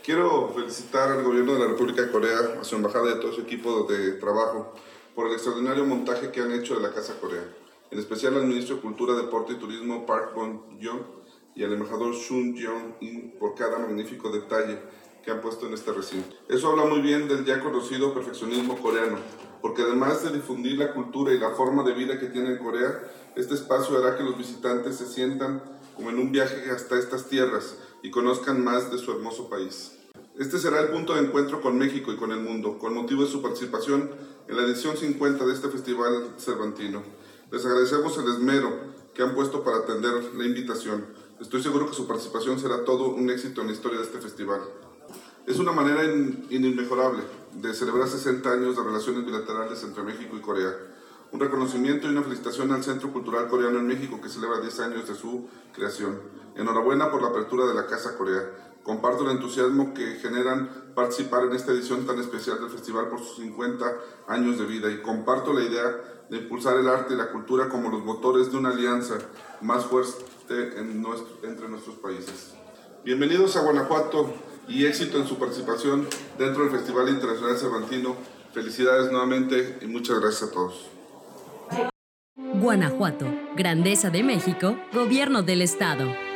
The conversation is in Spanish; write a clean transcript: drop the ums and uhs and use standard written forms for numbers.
Quiero felicitar al gobierno de la República de Corea, a su embajada y a todo su equipo de trabajo por el extraordinario montaje que han hecho de la Casa Corea. En especial al ministro de Cultura, Deporte y Turismo Park Bong-yeon y al embajador Shun Jeong-in por cada magnífico detalle que han puesto en este recinto. Eso habla muy bien del ya conocido perfeccionismo coreano, porque además de difundir la cultura y la forma de vida que tiene en Corea, este espacio hará que los visitantes se sientan como en un viaje hasta estas tierras y conozcan más de su hermoso país. Este será el punto de encuentro con México y con el mundo, con motivo de su participación en la edición 50 de este Festival Cervantino. Les agradecemos el esmero que han puesto para atender la invitación. Estoy seguro que su participación será todo un éxito en la historia de este festival. Es una manera inmejorable de celebrar 60 años de relaciones bilaterales entre México y Corea. Un reconocimiento y una felicitación al Centro Cultural Coreano en México, que celebra 10 años de su creación. Enhorabuena por la apertura de la Casa Corea. Comparto el entusiasmo que generan participar en esta edición tan especial del festival por sus 50 años de vida, y comparto la idea de impulsar el arte y la cultura como los motores de una alianza más fuerte entre nuestros países. Bienvenidos a Guanajuato y éxito en su participación dentro del Festival Internacional Cervantino. Felicidades nuevamente y muchas gracias a todos. Guanajuato, Grandeza de México, Gobierno del Estado.